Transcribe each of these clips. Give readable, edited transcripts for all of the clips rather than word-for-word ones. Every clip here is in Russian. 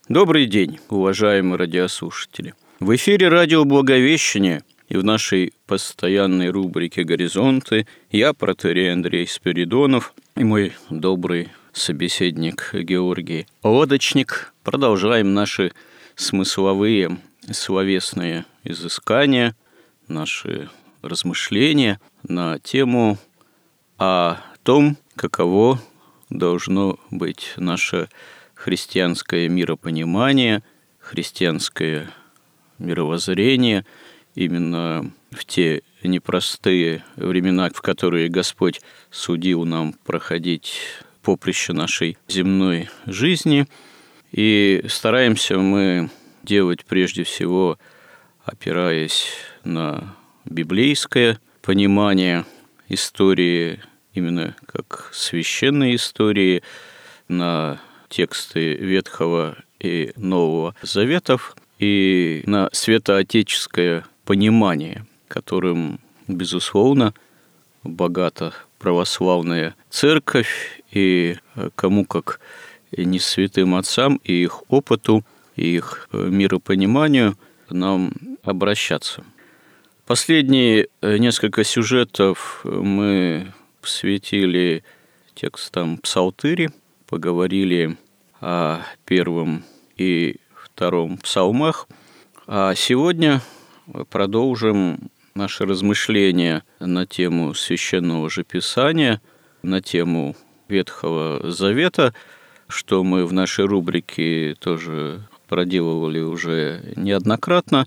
Добрый день, уважаемые радиослушатели. В эфире радио «Благовещение» и в нашей постоянной рубрике «Горизонты» я, протоиерей Андрей Спиридонов, и мой добрый собеседник Георгий Лодочник продолжаем наши смысловые, словесные изыскания, наши размышления на тему о том, каково должно быть наше христианское миропонимание, христианское мировоззрение именно в те непростые времена, в которые Господь судил нам проходить поприще нашей земной жизни. И стараемся мы делать прежде всего, опираясь на библейское понимание истории, именно как священной истории, на тексты Ветхого и Нового Заветов и на святоотеческое понимание, которым, безусловно, богата православная церковь, и кому как не святым отцам и их опыту, и их миропониманию нам обращаться. Последние несколько сюжетов мы посвятили текстам Псалтыри, поговорили о первом и втором псалмах, а сегодня продолжим наши размышления на тему Священного же Писания, на тему Ветхого Завета, что мы в нашей рубрике тоже проделывали уже неоднократно,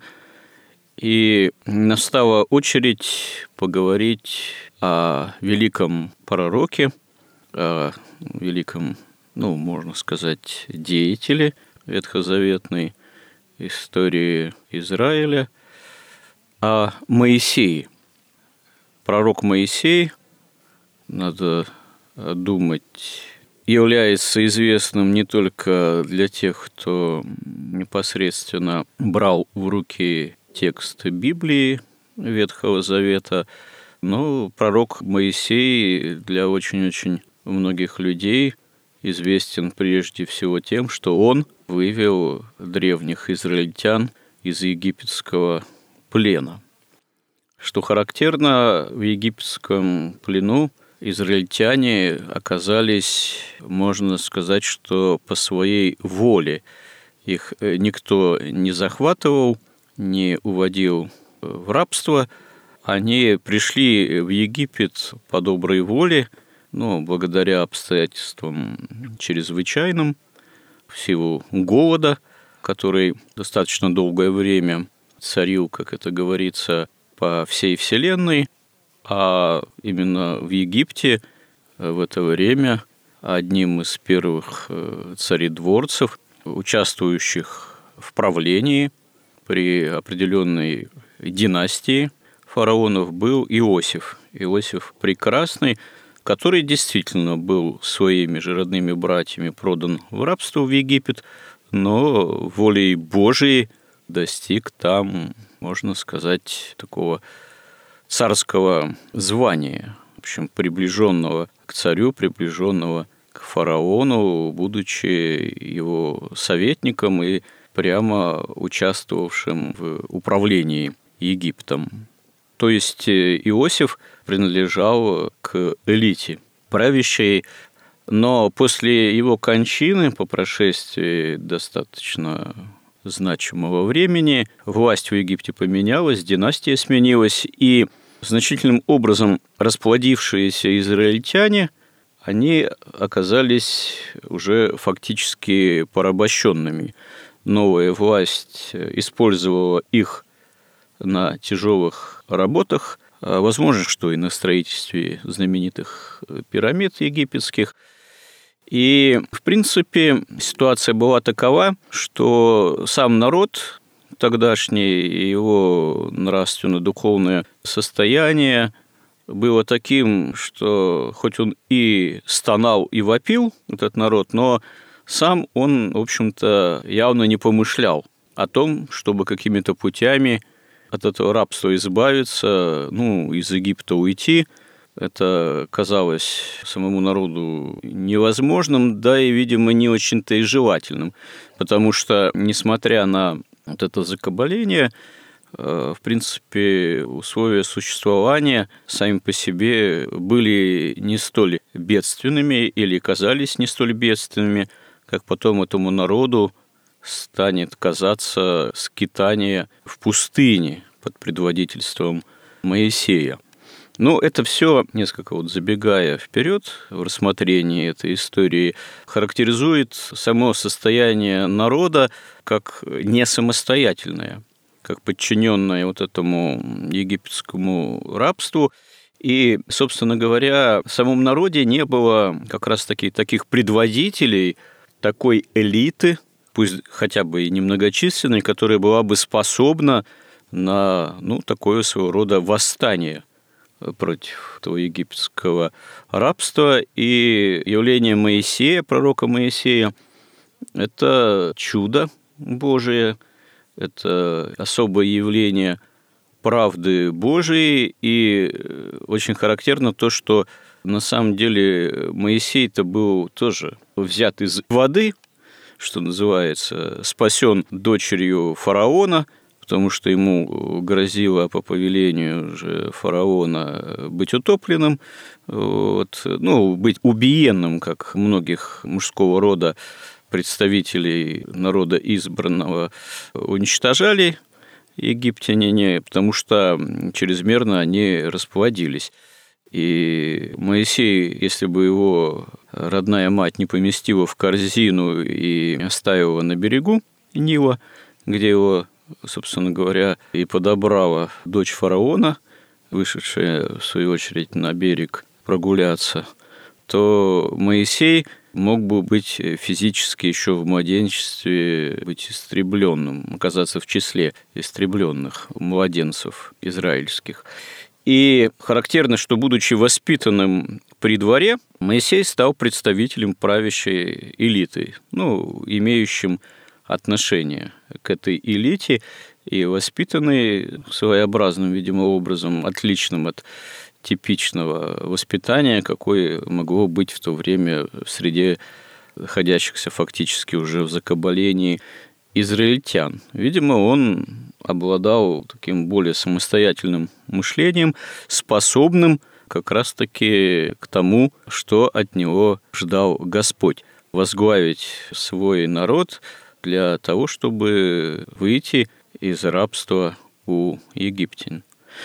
и настала очередь поговорить о великом пророке, о великом, можно сказать, деятеле ветхозаветной истории Израиля, о Моисее. Пророк Моисей, надо думать, является известным не только для тех, кто непосредственно брал в руки текст Библии Ветхого Завета, но пророк Моисей для очень-очень многих людей известен прежде всего тем, что он вывел древних израильтян из египетского плена. Что характерно, в египетском плену израильтяне оказались, можно сказать, что по своей воле. Их никто не захватывал, не уводил в рабство. Они пришли в Египет по доброй воле, благодаря обстоятельствам чрезвычайным, в силу голода, который достаточно долгое время царил, как это говорится, по всей вселенной, а именно в Египте в это время одним из первых царедворцев, участвующих в правлении при определенной династии фараонов, был Иосиф. Иосиф Прекрасный, который действительно был своими же родными братьями продан в рабство в Египет, но волей Божией достиг там, можно сказать, такого царского звания, в общем, приближенного к царю, приближенного к фараону, будучи его советником и прямо участвовавшим в управлении Египтом. То есть Иосиф принадлежал к элите правящей, но после его кончины, по прошествии достаточно значимого времени, власть в Египте поменялась, династия сменилась, и значительным образом расплодившиеся израильтяне, они оказались уже фактически порабощенными. Новая власть использовала их на тяжелых работах, возможно, что и на строительстве знаменитых пирамид египетских. И, в принципе, ситуация была такова, что сам народ тогдашний, его нравственно-духовное состояние было таким, что хоть он и стонал, и вопил, этот народ, но сам он, в общем-то, явно не помышлял о том, чтобы какими-то путями от этого рабства избавиться, из Египта уйти, Это казалось самому народу невозможным, да и, видимо, не очень-то и желательным, потому что, несмотря на вот это закабаление, в принципе, условия существования сами по себе были не столь бедственными или казались не столь бедственными, как потом этому народу станет казаться скитание в пустыне под предводительством Моисея. Ну, это все, несколько забегая вперед в рассмотрении этой истории, характеризует само состояние народа как не самостоятельное, как подчиненное этому египетскому рабству. И, собственно говоря, в самом народе не было как раз-таки таких предводителей, такой элиты, пусть хотя бы и немногочисленной, которая была бы способна на такое своего рода восстание против этого египетского рабства. И явление Моисея, пророка Моисея, это чудо Божие, это особое явление правды Божией. И очень характерно то, что на самом деле Моисей-то был тоже взят из воды, что называется, спасен дочерью фараона, потому что ему грозило по повелению же фараона быть утопленным, быть убиенным, как многих мужского рода представителей народа избранного уничтожали египтяне, потому что чрезмерно они расплодились. И Моисей, если бы его родная мать не поместила в корзину и оставила на берегу Нила, где его, собственно говоря, и подобрала дочь фараона, вышедшая, в свою очередь, на берег прогуляться, то Моисей мог бы быть физически еще в младенчестве, быть истребленным, оказаться в числе истребленных младенцев израильских. И характерно, что, будучи воспитанным при дворе, Моисей стал представителем правящей элиты, имеющим отношение к этой элите, и воспитанный своеобразным, видимо, образом, отличным от типичного воспитания, какое могло быть в то время в среде находящихся фактически уже в закабалении израильтян. Видимо, он обладал таким более самостоятельным мышлением, способным как раз-таки к тому, что от него ждал Господь. Возглавить свой народ для того, чтобы выйти из рабства у египтян.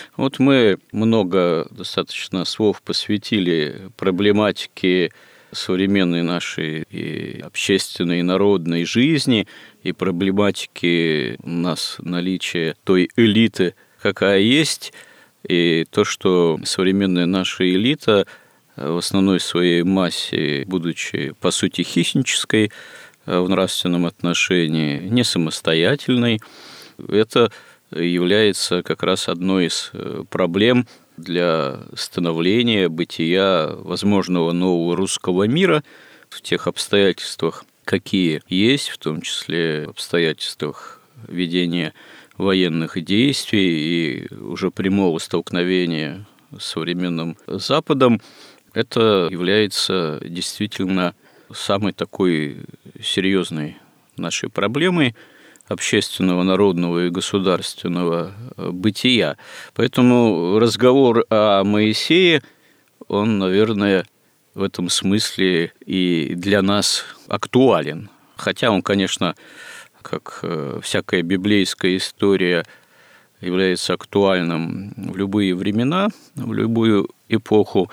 Мы много достаточно слов посвятили проблематике современной нашей и общественной, и народной жизни, и проблематике у нас наличия той элиты, какая есть, и то, что современная наша элита в основной своей массе, будучи, по сути, хищнической в нравственном отношении, не самостоятельной, это является как раз одной из проблем для становления, бытия возможного нового русского мира в тех обстоятельствах, какие есть, в том числе обстоятельствах ведения военных действий и уже прямого столкновения с современным Западом. Это является действительно самой такой серьезной нашей проблемой общественного, народного и государственного бытия. Поэтому разговор о Моисее, он, наверное, в этом смысле и для нас актуален. Хотя он, конечно, как всякая библейская история, является актуальным в любые времена, в любую эпоху,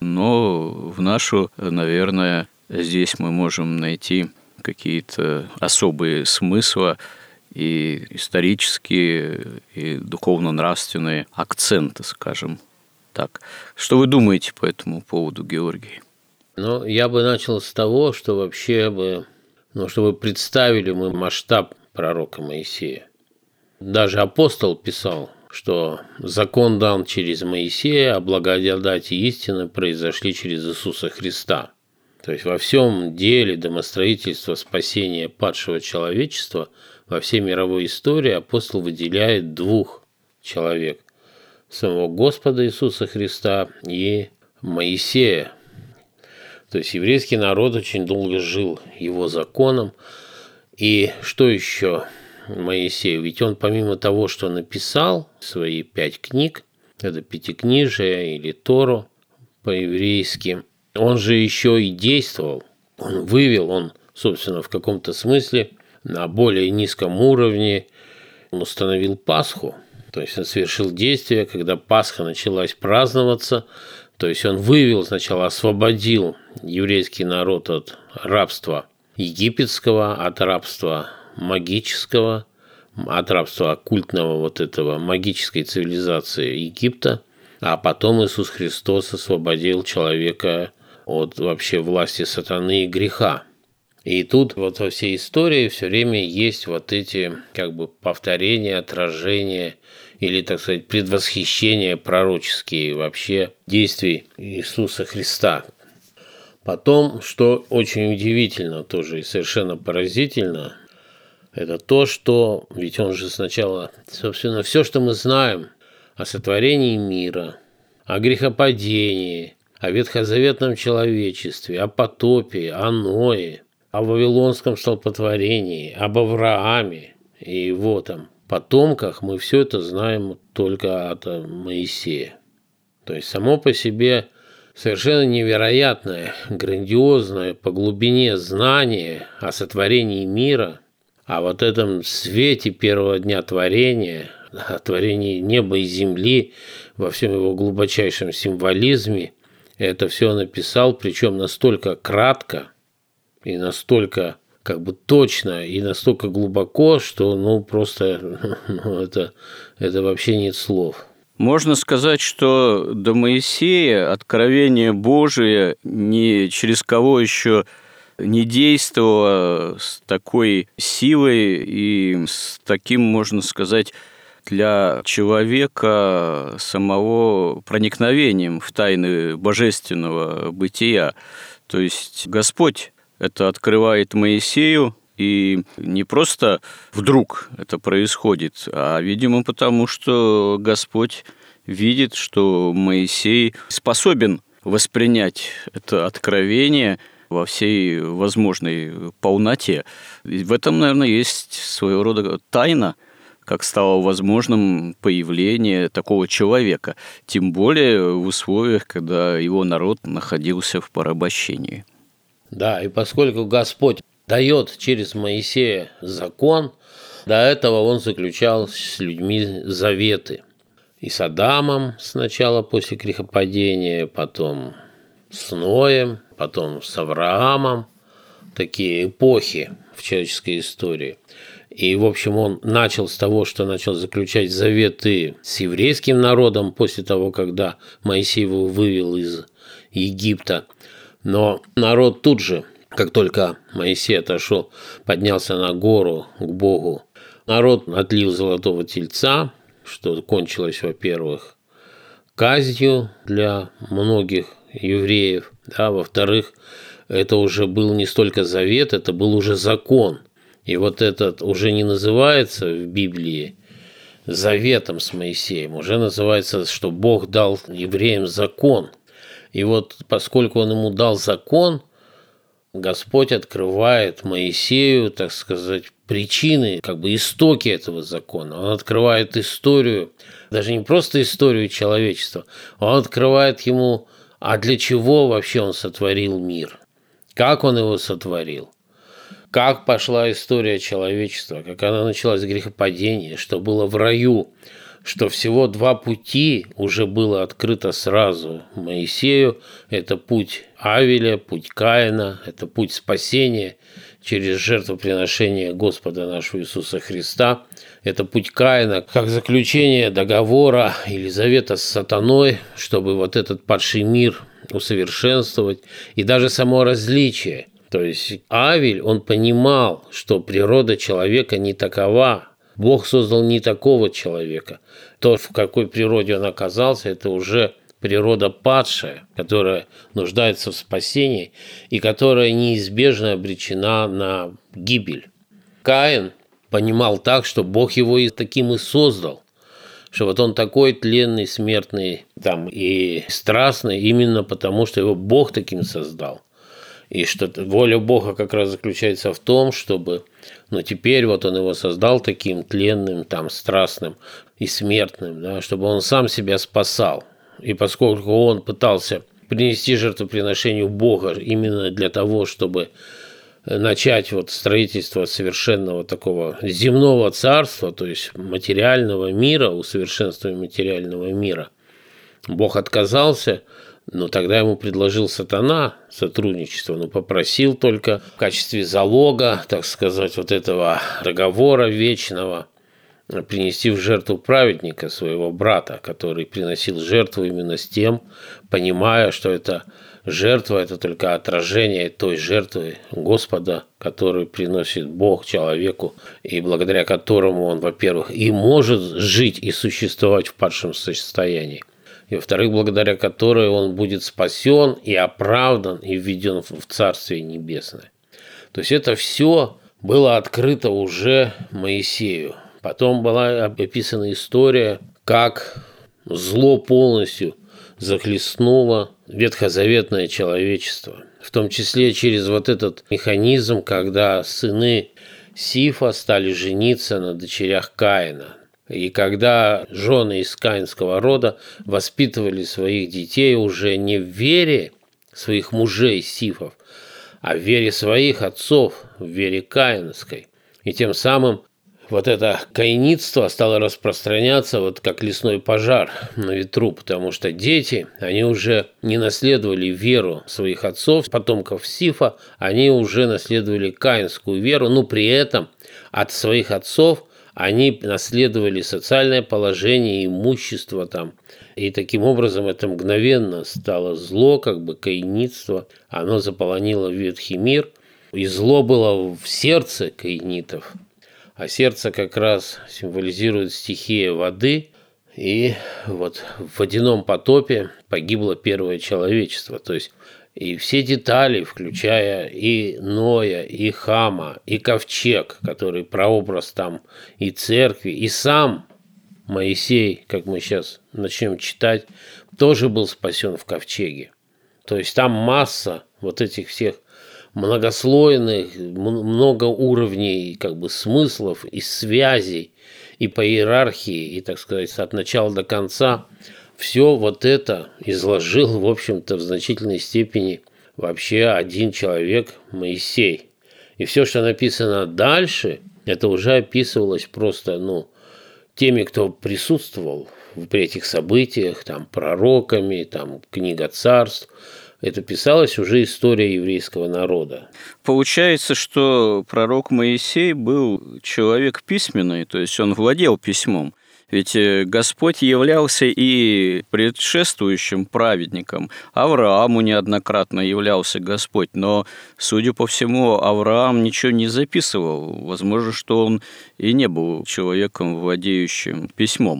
но в нашу, наверное, здесь мы можем найти какие-то особые смыслы и исторические, и духовно-нравственные акценты, скажем так. Что вы думаете по этому поводу, Георгий? Я бы начал с того, что вообще чтобы представили мы масштаб пророка Моисея. Даже апостол писал, что закон дан через Моисея, а благодать и истина произошли через Иисуса Христа. То есть во всем деле домостроительства спасения падшего человечества, во всей мировой истории апостол выделяет двух человек: самого Господа Иисуса Христа и Моисея. То есть еврейский народ очень долго жил его законом. И что еще Моисею? Ведь он помимо того, что написал свои 5 книг, это Пятикнижие или Тору по-еврейски, он же еще и действовал. Он вывел, он, собственно, в каком-то смысле на более низком уровне он установил Пасху. То есть он совершил действие, когда Пасха началась праздноваться. То есть он вывел сначала, освободил еврейский народ от рабства египетского, от рабства магического, от рабства оккультного вот этого магической цивилизации Египта. А потом Иисус Христос освободил человека от вообще власти сатаны и греха. И тут вот во всей истории все время есть вот эти как бы повторения, отражения или, так сказать, предвосхищения пророческие вообще действий Иисуса Христа. Потом, что очень удивительно тоже и совершенно поразительно, это то, что ведь он же сначала, собственно, все, что мы знаем о сотворении мира, о грехопадении, о ветхозаветном человечестве, о потопе, о Ное, о вавилонском столпотворении, об Аврааме и его там потомках, мы все это знаем только от Моисея. То есть само по себе совершенно невероятное, грандиозное по глубине знание о сотворении мира, о вот этом свете первого дня творения, о творении неба и земли во всем его глубочайшем символизме, это все написал, причем настолько кратко и настолько как бы точно и настолько глубоко, что просто это вообще нет слов. Можно сказать, что до Моисея откровение Божие ни через кого еще не действовало с такой силой и с таким, можно сказать, для человека самого проникновением в тайны божественного бытия. То есть Господь это открывает Моисею, и не просто вдруг это происходит, а, видимо, потому что Господь видит, что Моисей способен воспринять это откровение во всей возможной полноте. И в этом, наверное, есть своего рода тайна, как стало возможным появление такого человека, тем более в условиях, когда его народ находился в порабощении. Да, и поскольку Господь дает через Моисея закон, до этого он заключал с людьми заветы. И с Адамом сначала после грехопадения, потом с Ноем, потом с Авраамом. Такие эпохи в человеческой истории. И, в общем, он начал с того, что начал заключать заветы с еврейским народом после того, когда Моисей его вывел из Египта. Но народ тут же, как только Моисей отошел, поднялся на гору к Богу, народ отлил золотого тельца, что кончилось, во-первых, казнью для многих евреев, да, во-вторых, это уже был не столько завет, это был уже закон. И вот этот уже не называется в Библии заветом с Моисеем, уже называется, что Бог дал евреям закон. И вот поскольку он ему дал закон, Господь открывает Моисею, так сказать, причины, как бы истоки этого закона. Он открывает историю, даже не просто историю человечества, он открывает ему, а для чего вообще он сотворил мир, как он его сотворил, как пошла история человечества, как она началась с грехопадения, что было в раю, что всего 2 пути уже было открыто сразу Моисею. Это путь Авеля, путь Каина, это путь спасения через жертвоприношение Господа нашего Иисуса Христа. Это путь Каина, как заключение договора или завета с сатаной, чтобы вот этот падший мир усовершенствовать, и даже само различие. То есть Авель, он понимал, что природа человека не такова. Бог создал не такого человека. То, в какой природе он оказался, это уже природа падшая, которая нуждается в спасении и которая неизбежно обречена на гибель. Каин понимал так, что Бог его и таким и создал, что вот он такой тленный, смертный там, и страстный именно потому, что его Бог таким создал. И что воля Бога как раз заключается в том, чтобы, теперь вот он его создал таким тленным, там, страстным и смертным, да, чтобы он сам себя спасал. И поскольку он пытался принести жертвоприношению Бога именно для того, чтобы начать вот строительство совершенного такого земного царства, то есть материального мира, усовершенствования материального мира, Бог отказался. Но тогда ему предложил сатана сотрудничество, но попросил только в качестве залога, так сказать, вот этого договора вечного принести в жертву праведника, своего брата, который приносил жертву именно с тем, понимая, что эта жертва – это только отражение той жертвы Господа, которую приносит Бог человеку, и благодаря которому он, во-первых, и может жить и существовать в падшем состоянии, и, во-вторых, благодаря которой он будет спасен и оправдан и введен в Царствие Небесное. То есть это все было открыто уже Моисею. Потом была описана история, как зло полностью захлестнуло ветхозаветное человечество, в том числе через вот этот механизм, когда сыны Сифа стали жениться на дочерях Каина. И когда жены из каинского рода воспитывали своих детей уже не в вере своих мужей Сифов, а в вере своих отцов, в вере каинской. И тем самым вот это каинитство стало распространяться вот как лесной пожар на ветру, потому что дети, они уже не наследовали веру своих отцов, потомков Сифа, они уже наследовали каинскую веру, но при этом от своих отцов они наследовали социальное положение, имущество там. И таким образом это мгновенно стало зло, как бы каинитство. Оно заполонило ветхий мир. И зло было в сердце каинитов. А сердце как раз символизирует стихия воды. И вот в водяном потопе погибло первое человечество. То есть и все детали, включая и Ноя, и Хама, и ковчег, который прообраз там и церкви, и сам Моисей, как мы сейчас начнем читать, тоже был спасен в ковчеге. То есть там масса вот этих всех многослойных, много уровней как бы смыслов и связей, и по иерархии, и, так сказать, от начала до конца. Все вот это изложил, в общем-то, в значительной степени вообще один человек, Моисей. И все, что написано дальше, это уже описывалось просто, теми, кто присутствовал при этих событиях, там, пророками, там, книга царств. Это писалась уже история еврейского народа. Получается, что пророк Моисей был человек письменный, то есть он владел письмом. Ведь Господь являлся и предшествующим праведником. Аврааму неоднократно являлся Господь, но, судя по всему, Авраам ничего не записывал. Возможно, что он и не был человеком, владеющим письмом.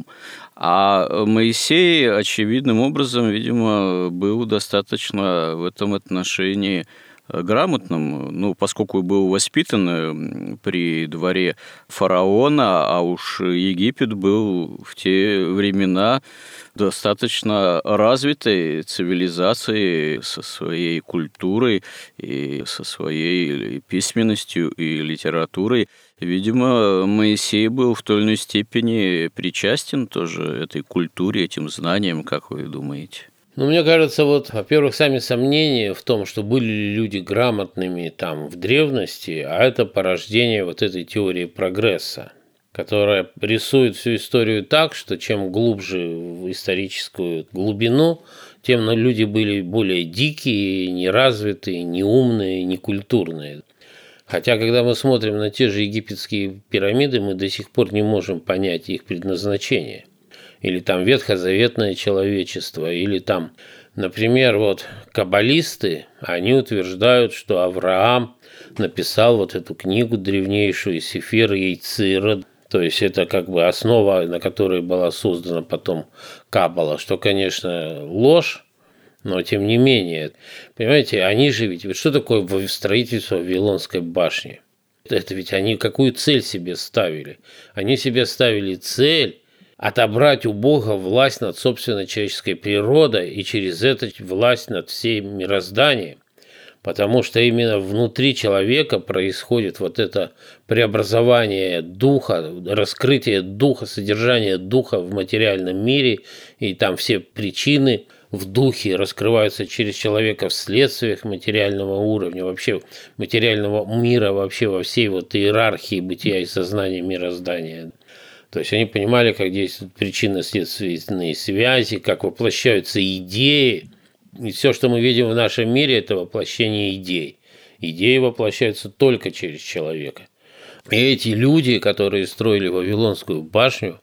А Моисей, очевидным образом, видимо, был достаточно в этом отношении грамотным, поскольку был воспитан при дворе фараона, а уж Египет был в те времена достаточно развитой цивилизацией со своей культурой и со своей письменностью и литературой. Видимо, Моисей был в той или иной степени причастен тоже этой культуре, этим знаниям, как вы думаете? Мне кажется, во-первых, сами сомнения в том, что были ли люди грамотными там в древности, а это порождение вот этой теории прогресса, которая рисует всю историю так, что чем глубже в историческую глубину, тем люди были более дикие, неразвитые, неумные, некультурные. Хотя, когда мы смотрим на те же египетские пирамиды, мы до сих пор не можем понять их предназначение. Или там ветхозаветное человечество, или там, например, каббалисты, они утверждают, что Авраам написал эту книгу древнейшую Сефер Яйцира, то есть это как бы основа, на которой была создана потом Каббала, что, конечно, ложь, но тем не менее, понимаете, они же ведь что такое строительство Вавилонской башни? Это ведь они какую цель себе ставили? Они себе ставили цель отобрать у Бога власть над собственной человеческой природой и через это власть над всем мирозданием. Потому что именно внутри человека происходит вот это преобразование духа, раскрытие духа, содержание духа в материальном мире, и там все причины в духе раскрываются через человека в следствиях материального уровня, вообще материального мира, вообще во всей вот иерархии бытия и сознания мироздания. То есть они понимали, как действуют причинно-следственные связи, как воплощаются идеи. И все, что мы видим в нашем мире, это воплощение идей. Идеи воплощаются только через человека. И эти люди, которые строили Вавилонскую башню,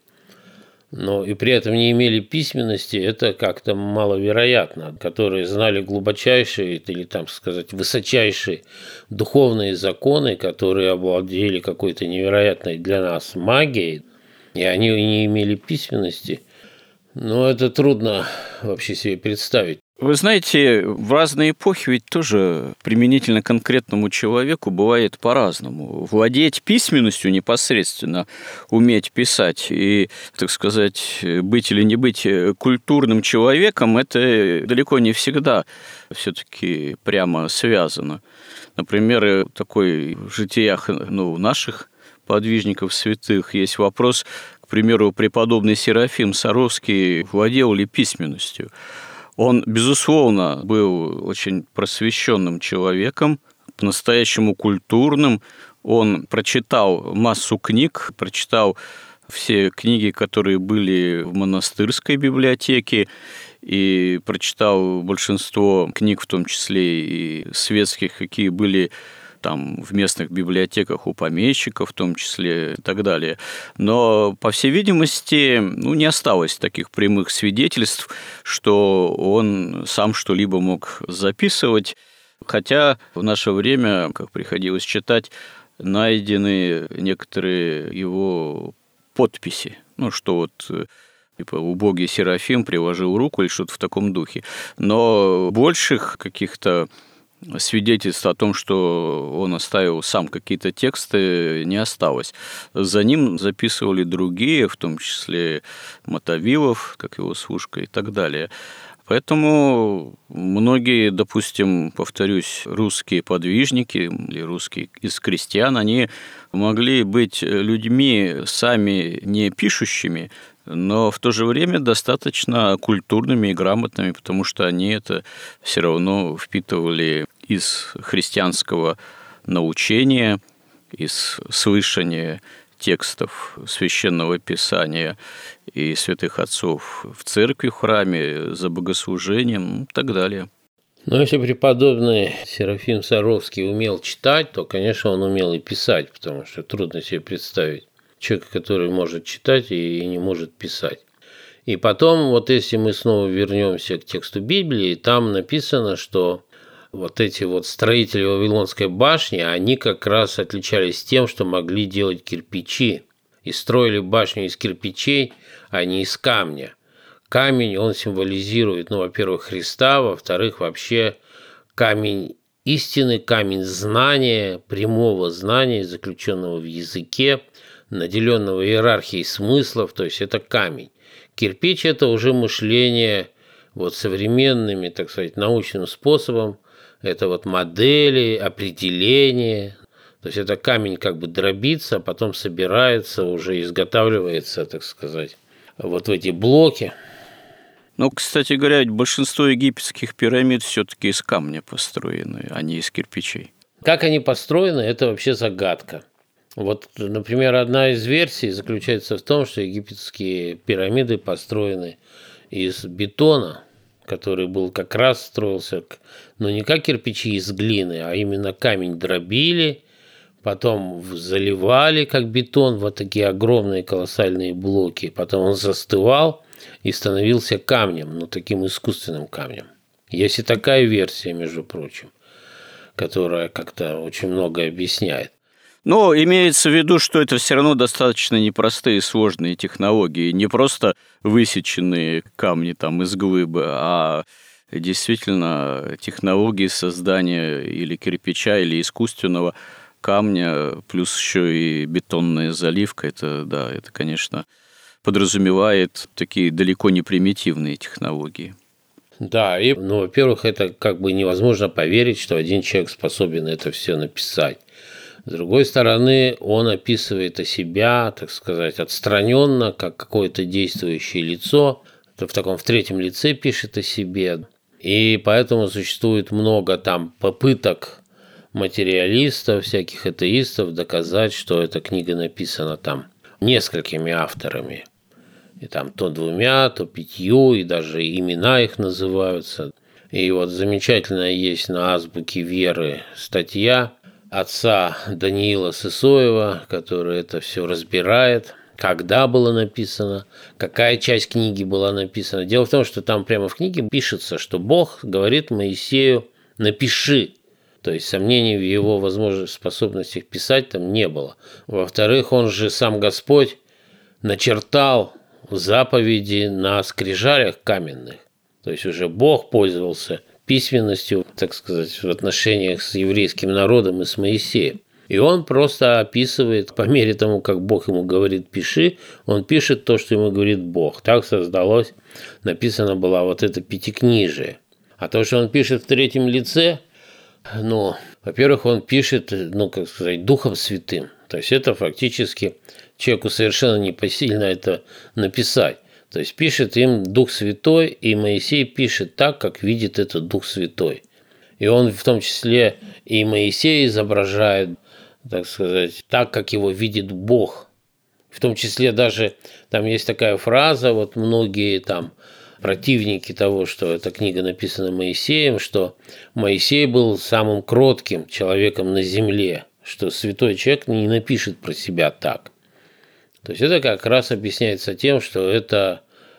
но и при этом не имели письменности, это как-то маловероятно. Которые знали глубочайшие, или там сказать, высочайшие духовные законы, которые овладели какой-то невероятной для нас магией, и они не имели письменности, но это трудно вообще себе представить. Вы знаете, в разные эпохи ведь тоже применительно конкретному человеку бывает по-разному. Владеть письменностью непосредственно, уметь писать и, так сказать, быть или не быть культурным человеком, это далеко не всегда все-таки прямо связано. Например, такой в житиях наших подвижников святых есть вопрос, к примеру, преподобный Серафим Саровский владел ли письменностью? Он, безусловно, был очень просвещенным человеком, по-настоящему культурным. Он прочитал массу книг, прочитал все книги, которые были в монастырской библиотеке, и прочитал большинство книг, в том числе и светских, какие были там в местных библиотеках у помещиков, в том числе, и так далее. Но, по всей видимости, не осталось таких прямых свидетельств, что он сам что-либо мог записывать. Хотя в наше время, как приходилось читать, найдены некоторые его подписи. Что вот типа убогий Серафим приложил руку или что-то в таком духе. Но больших каких-то свидетельств о том, что он оставил сам какие-то тексты, не осталось. За ним записывали другие, в том числе Мотовилов, как его служка и так далее. Поэтому многие, допустим, повторюсь, русские подвижники или русские из крестьян, они могли быть людьми сами не пишущими, но в то же время достаточно культурными и грамотными, потому что они это все равно впитывали из христианского научения, из слышания текстов Священного Писания и святых отцов в церкви, в храме, за богослужением и так далее. Но если преподобный Серафим Саровский умел читать, то, конечно, он умел и писать, потому что трудно себе представить человека, который может читать и не может писать. И потом, вот если мы снова вернемся к тексту Библии, там написано, что вот эти вот строители Вавилонской башни, они как раз отличались тем, что могли делать кирпичи. И строили башню из кирпичей, а не из камня. Камень, он символизирует, во-первых, Христа, во-вторых, вообще камень истины, камень знания, прямого знания, заключенного в языке, наделенного иерархией смыслов, то есть это камень. Кирпич – это уже мышление современными, так сказать, научным способом, это модели, определения, то есть это камень как бы дробится, а потом собирается, уже изготавливается, так сказать, в эти блоки. Кстати говоря, большинство египетских пирамид все-таки из камня построены, а не из кирпичей. Как они построены, это вообще загадка. Например, одна из версий заключается в том, что египетские пирамиды построены из бетона, который был как раз строился, не как кирпичи из глины, а именно камень дробили, потом заливали как бетон в такие огромные колоссальные блоки, потом он застывал и становился камнем, таким искусственным камнем. Есть и такая версия, между прочим, которая как-то очень многое объясняет. Но имеется в виду, что это все равно достаточно непростые сложные технологии, не просто высеченные камни из глыбы, а действительно технологии создания или кирпича, или искусственного камня, плюс еще и бетонная заливка. Это, конечно, подразумевает такие далеко не примитивные технологии. Да, и, во-первых, это как бы невозможно поверить, что один человек способен это все написать. С другой стороны, он описывает о себя, так сказать, отстраненно, как какое-то действующее лицо, в третьем лице пишет о себе. И поэтому существует много там попыток материалистов, всяких атеистов доказать, что эта книга написана там несколькими авторами. И там то 2, то 5, и даже имена их называются. И вот замечательно есть на Азбуке Веры статья отца Даниила Сысоева, который это все разбирает, когда было написано, какая часть книги была написана. Дело в том, что там прямо в книге пишется, что Бог говорит Моисею: напиши. То есть сомнений в его возможных способностях писать там не было. Во-вторых, он же сам Господь начертал заповеди на скрижалях каменных. То есть уже Бог пользовался письменностью, так сказать, в отношениях с еврейским народом и с Моисеем. И он просто описывает, по мере тому, как Бог ему говорит «пиши», он пишет то, что ему говорит Бог. Так создалось, написана была вот это пятикнижие. А то, что он пишет в третьем лице, во-первых, он пишет, как сказать, Духом Святым. То есть это фактически человеку совершенно непосильно это написать. То есть пишет им Дух Святой, и Моисей пишет так, как видит этот Дух Святой. И он в том числе и Моисея изображает, так сказать, так, как его видит Бог. В том числе даже там есть такая фраза, вот многие там противники того, что эта книга написана Моисеем, что Моисей был самым кротким человеком на земле, что святой человек не напишет про себя так. То есть это как раз объясняется тем, что это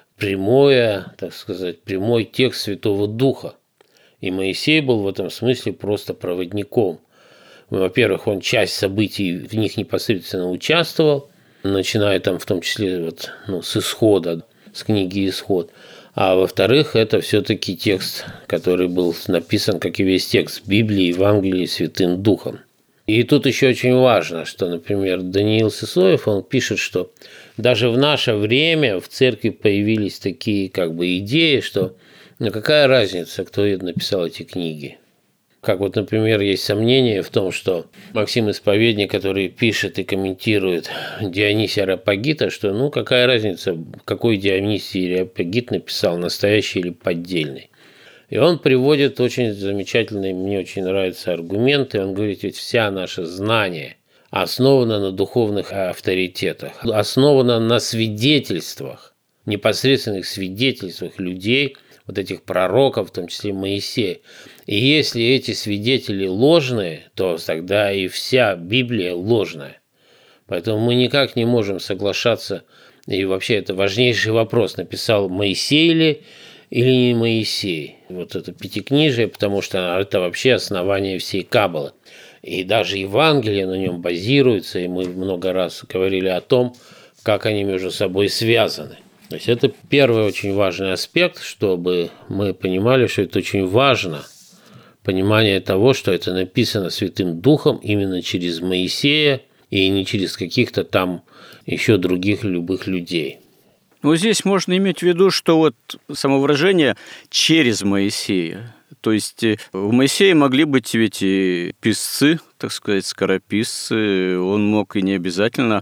прямой текст Святого Духа. И Моисей был в этом смысле просто проводником. Во-первых, он часть событий в них непосредственно участвовал, начиная там в том числе с исхода, с книги «Исход». А во-вторых, это все-таки текст, который был написан, как и весь текст Библии, Евангелия, Святым Духом. И тут еще очень важно, что, например, Даниил Сысоев, он пишет, что даже в наше время в церкви появились такие идеи, что какая разница, кто написал эти книги. Как например, есть сомнение в том, что Максим Исповедник, который пишет и комментирует Дионисия Ареопагита, что какая разница, какой Дионисий Ареопагит написал, настоящий или поддельный. И он приводит очень замечательные, мне очень нравятся аргументы. Он говорит, ведь вся наше знание основано на духовных авторитетах, основано на свидетельствах, непосредственных свидетельствах людей, вот этих пророков, в том числе Моисея. И если эти свидетели ложные, то тогда и вся Библия ложная. Поэтому мы никак не можем соглашаться, и вообще это важнейший вопрос, написал Моисей ли или не Моисей. Вот это пятикнижие, потому что это вообще основание всей Каббалы. И даже Евангелие на нем базируется, и мы много раз говорили о том, как они между собой связаны. То есть это первый очень важный аспект, чтобы мы понимали, что это очень важно. Понимание того, что это написано Святым Духом именно через Моисея и не через каких-то там еще других любых людей. Здесь можно иметь в виду, что самовыражение «через Моисея». То есть у Моисея могли быть ведь и писцы, так сказать, скорописцы. Он мог и не обязательно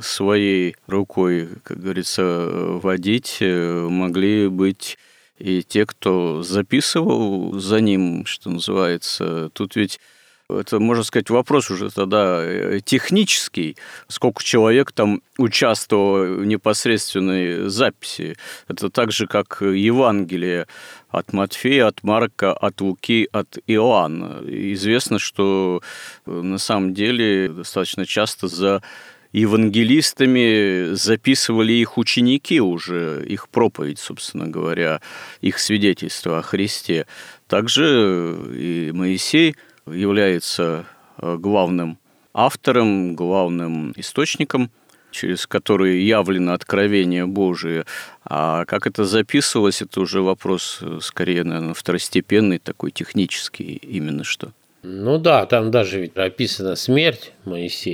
своей рукой, как говорится, водить. Могли быть и те, кто записывал за ним, что называется. Тут ведь это, можно сказать, вопрос уже тогда технический, сколько человек там участвовало в непосредственной записи. Это так же, как Евангелие от Матфея, от Марка, от Луки, от Иоанна. Известно, что на самом деле достаточно часто за евангелистами записывали их ученики уже, их проповедь, собственно говоря, их свидетельство о Христе. Также и Моисей является главным автором, главным источником, через который явлено откровение Божие. А как это записывалось, это уже вопрос, скорее, наверное, второстепенный, такой технический именно что. Да, там даже ведь описана смерть Моисея.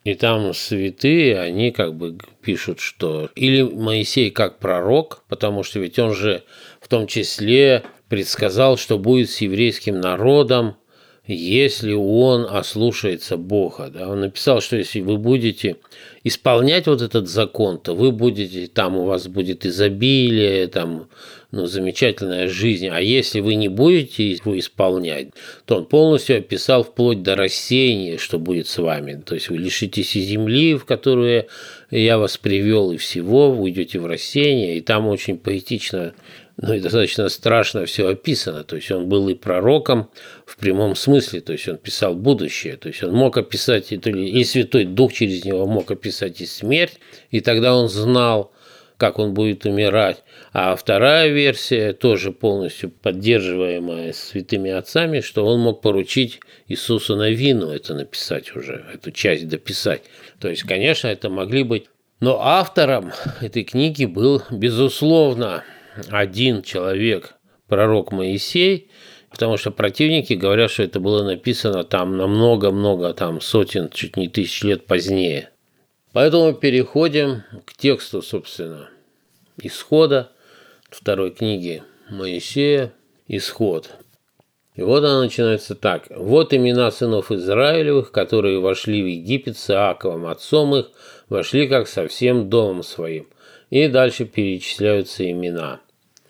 И там святые, они как бы пишут, что или Моисей как пророк, потому что ведь он же в том числе предсказал, что будет с еврейским народом, если он ослушается Бога. Да? Он написал, что если вы будете исполнять вот этот закон, то вы будете, там у вас будет изобилие, там, замечательная жизнь. А если вы не будете его исполнять, то он полностью описал вплоть до рассеяния, что будет с вами. То есть вы лишитесь и земли, в которую я вас привел, и всего, вы уйдете в рассеяние. И там очень поэтично, и достаточно страшно все описано. То есть он был и пророком в прямом смысле, то есть он писал будущее. То есть он мог описать, и Святой Дух через него мог описать и смерть, и тогда он знал, как он будет умирать. А вторая версия, тоже полностью поддерживаемая святыми отцами, что он мог поручить Иисусу Навину это написать уже, эту часть дописать. То есть, конечно, это могли быть... Но автором этой книги был, безусловно, один человек, пророк Моисей, потому что противники говорят, что это было написано там на много-много, там сотен, чуть не тысяч лет позднее. Поэтому переходим к тексту, собственно, Исхода, второй книги Моисея, Исход. И вот она начинается так. «Вот имена сынов Израилевых, которые вошли в Египет с Иаковом, отцом их, вошли как со всем домом своим». И дальше перечисляются имена.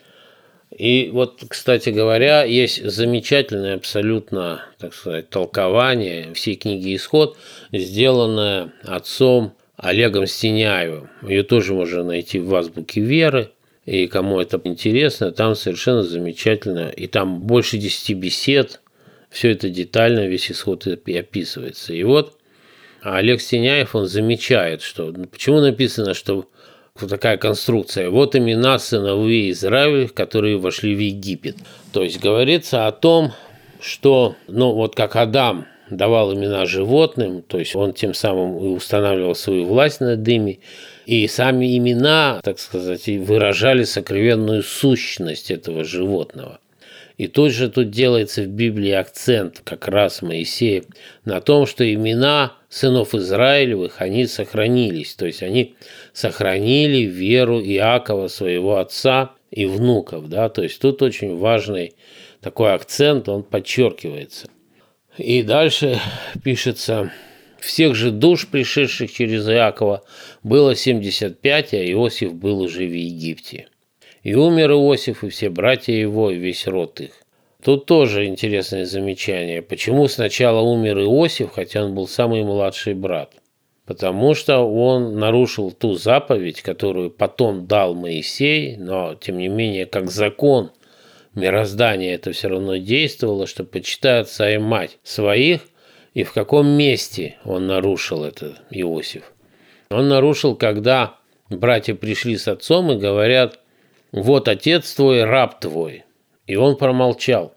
И вот, кстати говоря, есть замечательное абсолютно, так сказать, толкование всей книги «Исход», сделанное отцом Олегом Стеняевым. Ее тоже можно найти в азбуке веры. И кому это интересно, там совершенно замечательно. И там больше 10 бесед. Все это детально, весь исход и описывается. И вот Олег Стеняев, он замечает, что... Почему написано, что вот такая конструкция? Вот имена сыновей Израилевых, которые вошли в Египет. То есть говорится о том, что, вот как Адам давал имена животным, то есть он тем самым и устанавливал свою власть над ими, и сами имена, так сказать, выражали сокровенную сущность этого животного. И тут делается в Библии акцент как раз Моисея на том, что имена сынов Израилевых, они сохранились, то есть они сохранили веру Иакова, своего отца и внуков, да, то есть тут очень важный такой акцент, он подчеркивается. И дальше пишется: «Всех же душ, пришедших через Иакова, было 75, а Иосиф был уже в Египте. И умер Иосиф, и все братья его, и весь род их». Тут тоже интересное замечание. Почему сначала умер Иосиф, хотя он был самый младший брат? Потому что он нарушил ту заповедь, которую потом дал Моисей, но, тем не менее, как закон мироздания это все равно действовало, что почитай отца и мать своих. И в каком месте он нарушил это, Иосиф? Он нарушил, когда братья пришли с отцом и говорят: «Вот отец твой, раб твой». И он промолчал.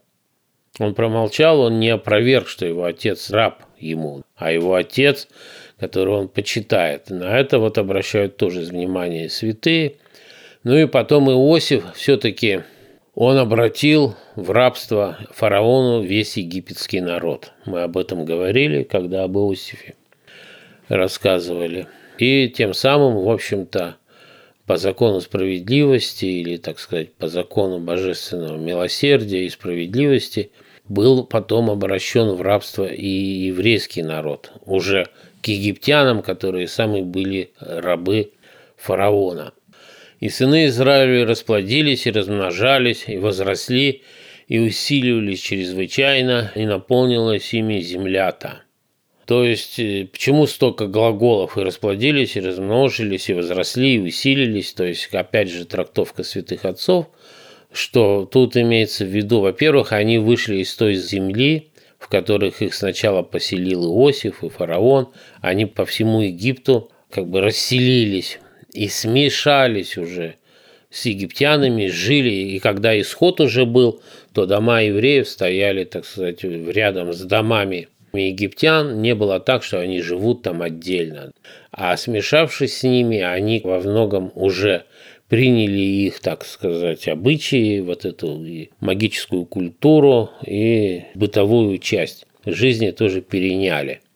Он не опроверг, что его отец раб ему, а его отец, которого он почитает. На это обращают тоже внимание святые. И потом Иосиф все-таки... Он обратил в рабство фараону весь египетский народ. Мы об этом говорили, когда об Иосифе рассказывали. И тем самым, в общем-то, по закону справедливости, или, так сказать, по закону божественного милосердия и справедливости, был потом обращен в рабство и еврейский народ, уже к египтянам, которые сами были рабы фараона. И сыны Израиля расплодились и размножались, и возросли, и усиливались чрезвычайно, и наполнилась ими земля-то. То есть, почему столько глаголов: и расплодились, и размножились, и возросли, и усилились? То есть, опять же, трактовка святых отцов, что тут имеется в виду, во-первых, они вышли из той земли, в которых их сначала поселил Иосиф и фараон, они по всему Египту расселились и смешались уже с египтянами, жили, и когда исход уже был, то дома евреев стояли, так сказать, рядом с домами египтян. Не было так, что они живут там отдельно. А смешавшись с ними, они во многом уже приняли их, так сказать, обычаи, эту и магическую культуру, и бытовую часть жизни тоже переняли.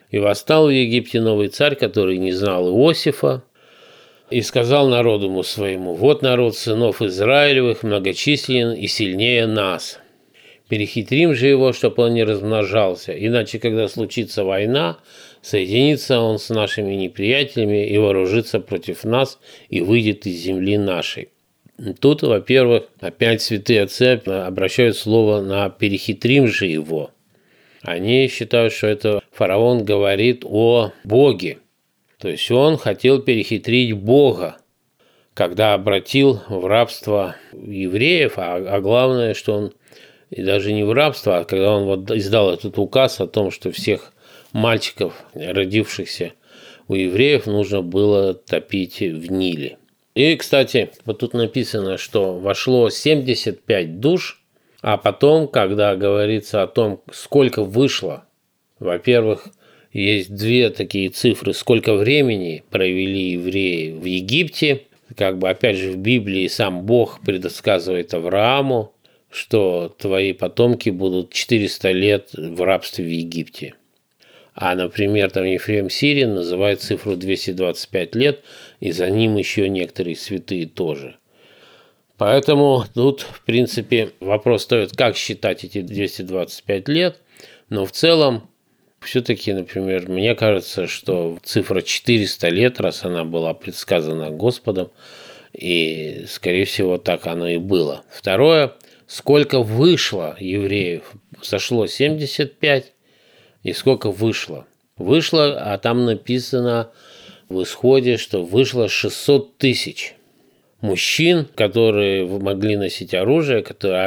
И восстал в Египте новый царь, который не знал Иосифа, и сказал народу своему: вот народ сынов Израилевых многочислен и сильнее нас. Перехитрим же его, чтобы он не размножался, иначе, когда случится война, соединится он с нашими неприятелями и вооружится против нас и выйдет из земли нашей. Тут, во-первых, опять святые отцы обращают слово на «перехитрим же его». Они считают, что это фараон говорит о Боге. То есть он хотел перехитрить Бога, когда обратил в рабство евреев, а главное, что он и даже не в рабство, а когда он вот издал этот указ о том, что всех мальчиков, родившихся у евреев, нужно было топить в Ниле. И, кстати, вот тут написано, что вошло 75 душ, а потом, когда говорится о том, сколько вышло, во-первых, есть две такие цифры, сколько времени провели евреи в Египте. Как бы опять же в Библии сам Бог предсказывает Аврааму, что твои потомки будут 400 лет в рабстве в Египте. А, например, там Ефрем Сирин называет цифру 225 лет, и за ним еще некоторые святые тоже. Поэтому тут, в принципе, вопрос стоит, как считать эти 225 лет, но в целом все-таки, например, мне кажется, что цифра 400 лет, раз она была предсказана Господом, и, скорее всего, так оно и было. Второе, сколько вышло евреев? Сошло 75, и сколько вышло? Вышло, а там написано в исходе, что вышло 600 тысяч мужчин, которые могли носить оружие,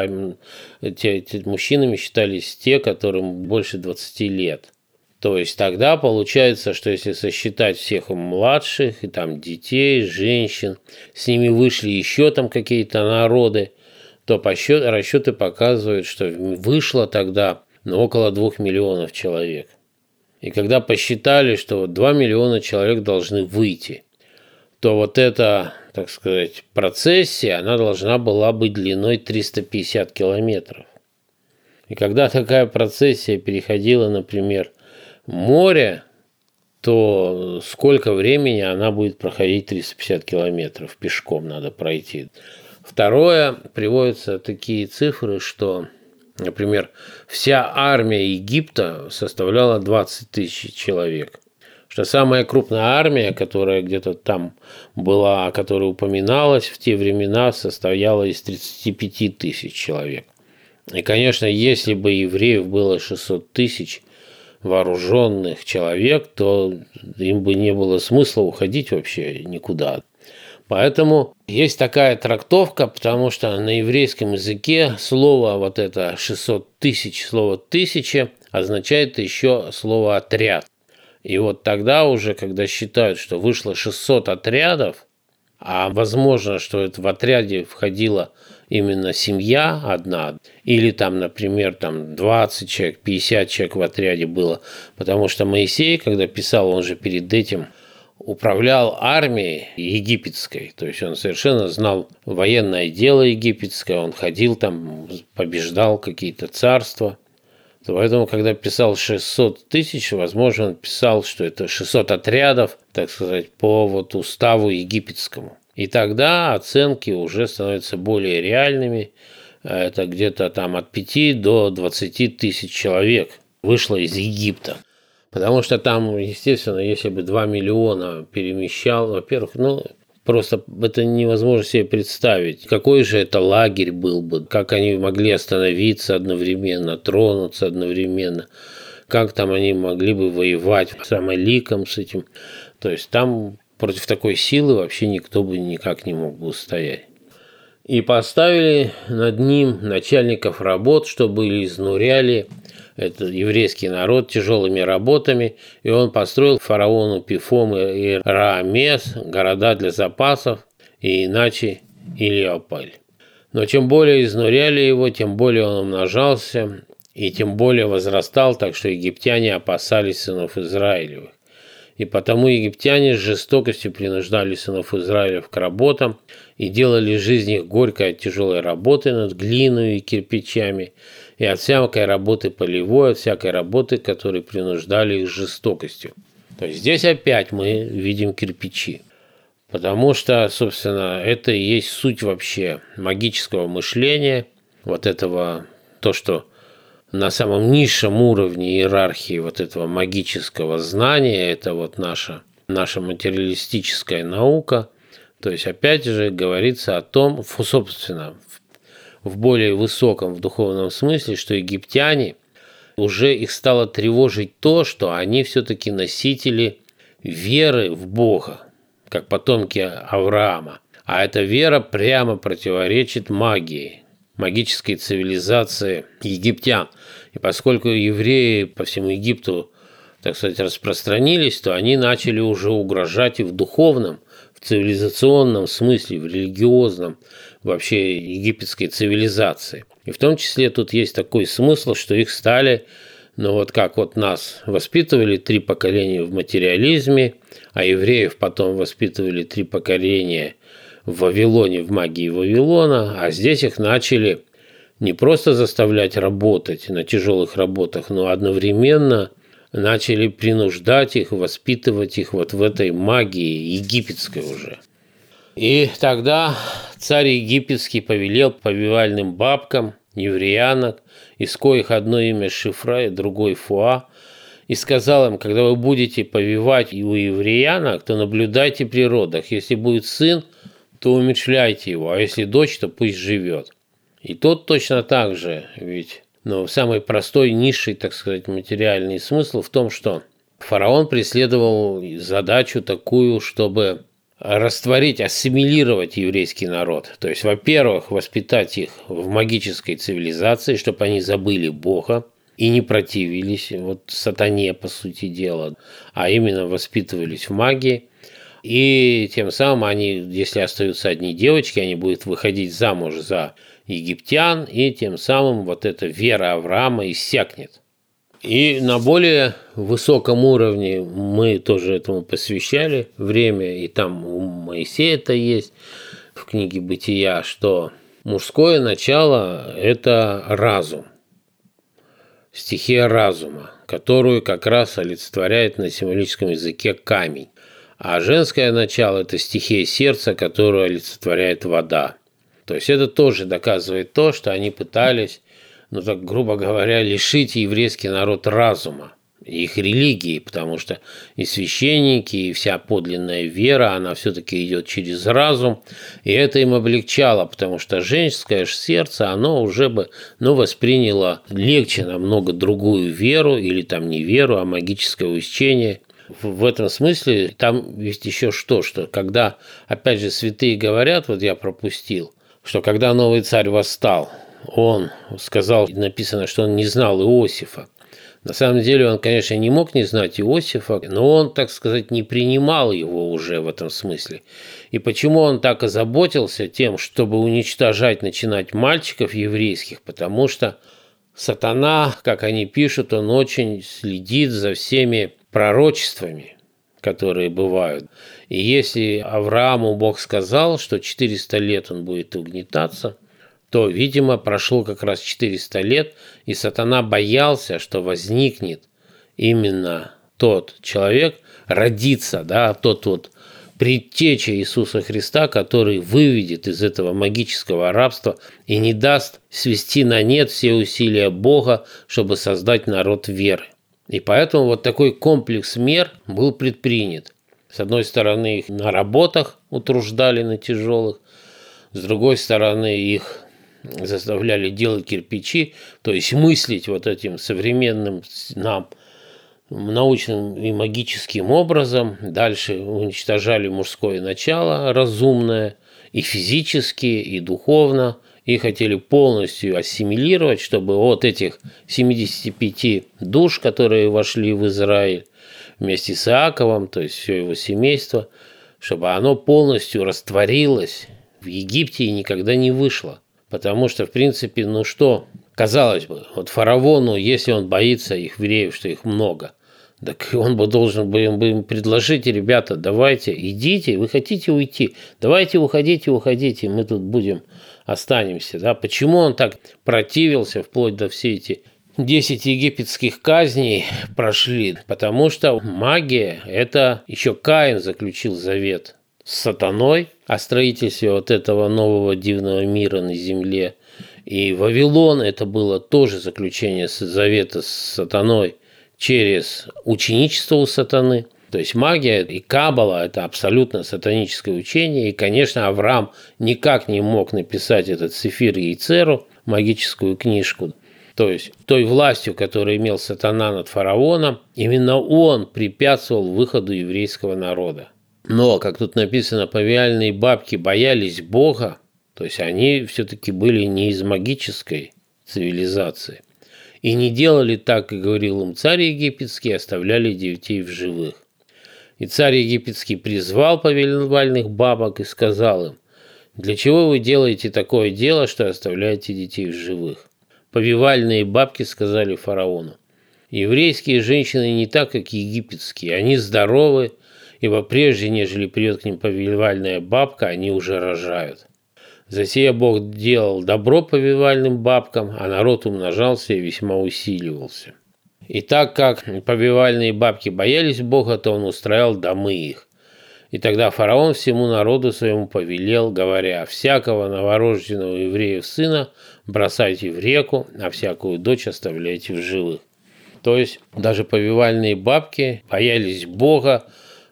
мужчинами считались те, которым больше 20 лет. То есть тогда получается, что если сосчитать всех младших, и там детей, женщин, с ними вышли еще там какие-то народы, то расчеты показывают, что вышло тогда около 2 миллионов человек. И когда посчитали, что 2 миллиона человек должны выйти, то вот эта, так сказать, процессия, она должна была быть длиной 350 километров. И когда такая процессия переходила, например, море, то сколько времени она будет проходить 350 километров? Пешком надо пройти. Второе, приводятся такие цифры, что, например, вся армия Египта составляла 20 тысяч человек. Что самая крупная армия, которая где-то там была, которая упоминалась в те времена, состояла из 35 тысяч человек. И, конечно, если бы евреев было 600 тысяч вооруженных человек, то им бы не было смысла уходить вообще никуда. Поэтому есть такая трактовка, потому что на еврейском языке слово вот это 600 тысяч, слово «тысяча» означает еще слово «отряд». И вот тогда уже, когда считают, что вышло 600 отрядов, а возможно, что это в отряде входила именно семья одна, или там, например, там 20 человек, 50 человек в отряде было, потому что Моисей, когда писал, он же перед этим управлял армией египетской, то есть он совершенно знал военное дело египетское, он ходил там, побеждал какие-то царства. Поэтому, когда писал 600 тысяч, возможно, он писал, что это 600 отрядов, так сказать, по вот уставу египетскому. И тогда оценки уже становятся более реальными. Это где-то там от 5 до 20 тысяч человек вышло из Египта. Потому что там, естественно, если бы 2 миллиона перемещал, во-первых, просто это невозможно себе представить. Какой же это лагерь был бы, как они могли остановиться одновременно, тронуться одновременно, как там они могли бы воевать с Амаликом, с этим. То есть там против такой силы вообще никто бы никак не мог бы устоять. И поставили над ним начальников работ, чтобы изнуряли этот еврейский народ тяжелыми работами, и он построил фараону Пифом и Раамес города для запасов, и иначе Илиопаль. Но чем более изнуряли его, тем более он умножался, и тем более возрастал, так что египтяне опасались сынов Израилевых. И потому египтяне с жестокостью принуждали сынов Израилев к работам и делали жизнь их горькой от тяжелой работы над глиной и кирпичами, и от всякой работы полевой, от всякой работы, которые принуждали их жестокостью. То есть здесь опять мы видим кирпичи. Потому что, собственно, это и есть суть вообще магического мышления, вот этого, то, что на самом низшем уровне иерархии вот этого магического знания, это вот наша материалистическая наука. То есть, опять же, говорится о том, собственно, в более высоком, в духовном смысле, что египтяне, уже их стало тревожить то, что они все-таки носители веры в Бога, как потомки Авраама. А эта вера прямо противоречит магии, магической цивилизации египтян. И поскольку евреи по всему Египту, так сказать, распространились, то они начали уже угрожать и в духовном, в цивилизационном смысле, в религиозном, вообще египетской цивилизации. И в том числе тут есть такой смысл, что их стали, вот как вот нас воспитывали 3 поколения в материализме, а евреев потом воспитывали 3 поколения в Вавилоне, в магии Вавилона, а здесь их начали не просто заставлять работать на тяжелых работах, но одновременно начали принуждать их, воспитывать их вот в этой магии египетской уже. И тогда царь египетский повелел повивальным бабкам, евреянок, из коих одно имя Шифра и другой Фуа, и сказал им: когда вы будете повивать и у евреянок, то наблюдайте при родах. Если будет сын, то умерщвляйте его, а если дочь, то пусть живет. И тут точно так же, ведь самый простой, низший, так сказать, материальный смысл в том, что фараон преследовал задачу такую, чтобы растворить, ассимилировать еврейский народ. То есть, во-первых, воспитать их в магической цивилизации, чтобы они забыли Бога и не противились вот сатане, по сути дела, а именно воспитывались в магии. И тем самым они, если остаются одни девочки, они будут выходить замуж за египтян, и тем самым вот эта вера Авраама иссякнет. И на более высоком уровне мы тоже этому посвящали время, и там у Моисея это есть в книге «Бытия», что мужское начало – это разум, стихия разума, которую как раз олицетворяет на символическом языке камень. А женское начало – это стихия сердца, которую олицетворяет вода. То есть это тоже доказывает то, что они пытались, так грубо говоря, лишить еврейский народ разума, их религии, потому что и священники, и вся подлинная вера, она все-таки идет через разум, и это им облегчало, потому что женское сердце, оно уже бы восприняло легче намного другую веру, или там не веру, а магическое учение. В этом смысле там есть еще что когда, опять же, святые говорят, вот я пропустил, что когда новый царь восстал, он сказал, написано, что он не знал Иосифа. На самом деле он, конечно, не мог не знать Иосифа, но он, так сказать, не принимал его уже в этом смысле. И почему он так озаботился тем, чтобы уничтожать, начинать мальчиков еврейских? Потому что сатана, как они пишут, он очень следит за всеми пророчествами, которые бывают. И если Аврааму Бог сказал, что 400 лет он будет угнетаться, то, видимо, прошло как раз 400 лет, и сатана боялся, что возникнет именно тот человек, родится, тот вот предтеча Иисуса Христа, который выведет из этого магического рабства и не даст свести на нет все усилия Бога, чтобы создать народ веры. И поэтому вот такой комплекс мер был предпринят. С одной стороны, их на работах утруждали, на тяжелых, с другой стороны, их заставляли делать кирпичи, то есть мыслить вот этим современным нам научным и магическим образом. Дальше уничтожали мужское начало разумное и физически, и духовно, и хотели полностью ассимилировать, чтобы от этих 75 душ, которые вошли в Израиль вместе с Иаковом, то есть все его семейство, чтобы оно полностью растворилось в Египте и никогда не вышло. Потому что, в принципе, казалось бы, вот фараону, если он боится евреев, что их много, Так он бы должен был им предложить: ребята, давайте, идите, вы хотите уйти, давайте уходите, мы тут останемся. Да? Почему он так противился, вплоть до все эти 10 египетских казней прошли? Потому что магия – это еще Каин заключил завет с сатаной о строительстве вот этого нового дивного мира на земле. И Вавилон – это было тоже заключение завета с сатаной через ученичество у сатаны. То есть магия и каббала – это абсолютно сатаническое учение. И, конечно, Авраам никак не мог написать этот Сефир Яйцеру, магическую книжку. То есть той властью, которую имел сатана над фараоном, именно он препятствовал выходу еврейского народа. Но, как тут написано, повиальные бабки боялись Бога, то есть они все-таки были не из магической цивилизации. И не делали так, как говорил им царь египетский, оставляли детей в живых. И царь египетский призвал повелевальных бабок и сказал им: «Для чего вы делаете такое дело, что оставляете детей в живых?» Повивальные бабки сказали фараону: «Еврейские женщины не так, как египетские, они здоровы, ибо прежде, нежели придет к ним повивальная бабка, они уже рожают». Засея Бог делал добро повивальным бабкам, а народ умножался и весьма усиливался. И так как повивальные бабки боялись Бога, то он устраивал домы их. И тогда фараон всему народу своему повелел, говоря: «Всякого новорожденного евреев сына бросайте в реку, а всякую дочь оставляйте в живых». То есть даже повивальные бабки боялись Бога,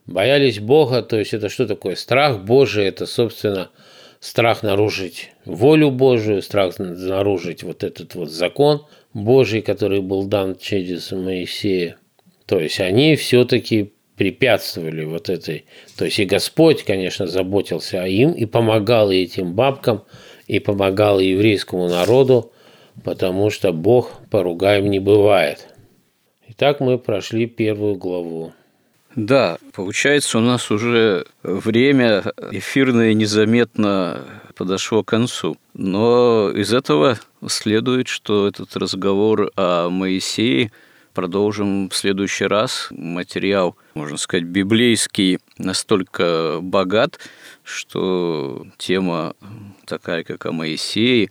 то есть это что такое? Страх Божий – это, собственно, страх нарушить волю Божию, страх нарушить вот этот вот закон Божий, который был дан через Моисея. То есть они все-таки препятствовали вот этой. То есть и Господь, конечно, заботился о им и помогал и этим бабкам, и помогал и еврейскому народу, потому что Бог поругаем не бывает. Итак, мы прошли 1 главу. Да, получается, у нас уже время эфирное незаметно подошло к концу. Но из этого следует, что этот разговор о Моисее продолжим в следующий раз. Материал, можно сказать, библейский настолько богат, что тема такая, как о Моисее,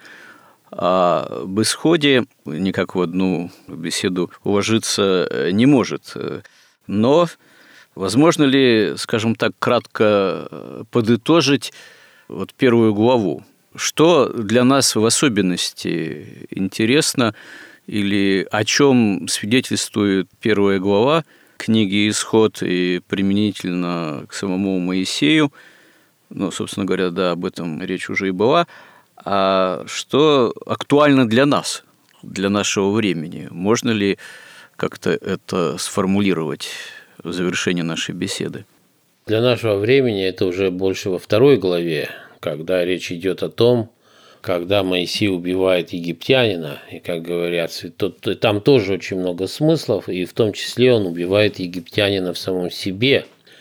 а об исходе никак в одну беседу уложиться не может. Но возможно ли, скажем так, кратко подытожить вот 1 главу? Что для нас в особенности интересно или о чем свидетельствует 1 глава книги «Исход» и применительно к самому Моисею? Ну, собственно говоря, да, об этом речь уже и была. А что актуально для нас, для нашего времени? Можно ли как-то это сформулировать в завершении нашей беседы? Для нашего времени это уже больше во 2 главе, когда речь идет о том, когда Моисей убивает египтянина, и, как говорят, там тоже очень много смыслов, и в том числе он убивает египтянина в самом себе.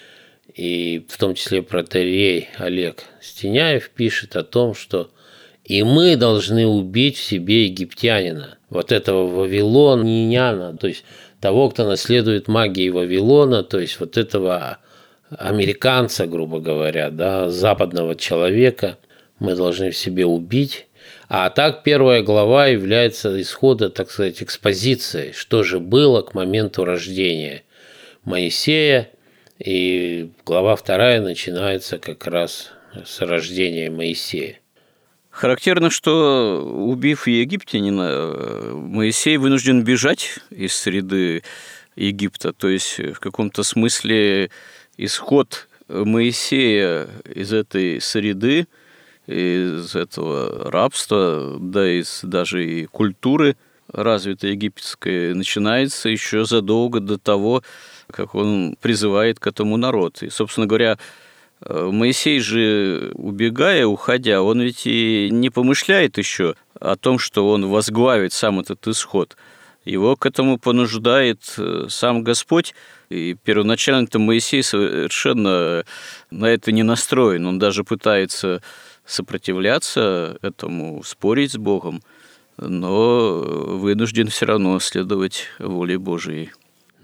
И в том числе протоиерей Олег Стеняев пишет о том, что и мы должны убить в себе египтянина, вот этого вавилоняна, то есть того, кто наследует магии Вавилона, то есть вот этого американца, грубо говоря, да, западного человека мы должны в себе убить. А так 1 глава является исхода, так сказать, экспозицией, что же было к моменту рождения Моисея, и глава 2 начинается как раз с рождения Моисея. Характерно, что, убив египтянина, Моисей вынужден бежать из среды Египта. То есть, в каком-то смысле, исход Моисея из этой среды, из этого рабства, да, из даже и культуры развитой египетской, начинается еще задолго до того, как он призывает к этому народ. И, собственно говоря, Моисей же, убегая, уходя, он ведь и не помышляет еще о том, что он возглавит сам этот исход. Его к этому понуждает сам Господь, и первоначально-то Моисей совершенно на это не настроен. Он даже пытается сопротивляться этому, спорить с Богом, но вынужден все равно следовать воле Божией.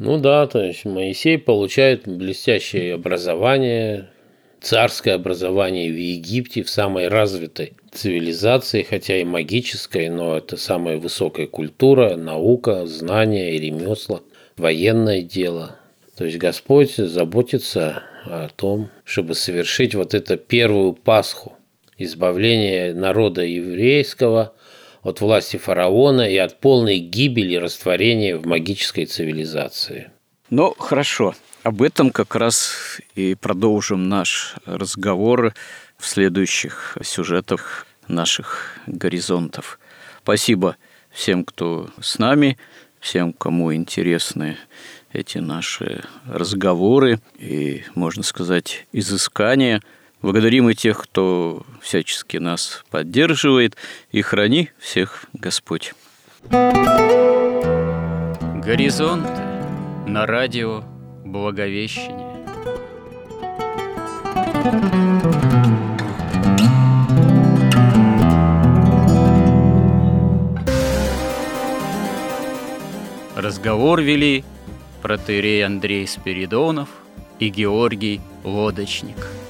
Ну да, то есть Моисей получает блестящее образование, царское образование в Египте, в самой развитой цивилизации, хотя и магической, но это самая высокая культура, наука, знания и ремесла, военное дело. То есть Господь заботится о том, чтобы совершить вот эту первую Пасху, избавление народа еврейского от власти фараона и от полной гибели и растворения в магической цивилизации. Ну, хорошо. Об этом как раз и продолжим наш разговор в следующих сюжетах наших горизонтов. Спасибо всем, кто с нами, всем, кому интересны эти наши разговоры и, можно сказать, изыскания. Благодарим и тех, кто всячески нас поддерживает, и храни всех Господь. Горизонты на радио Благовещение. Разговор вели протоиерей Андрей Спиридонов и Георгий Лодочник.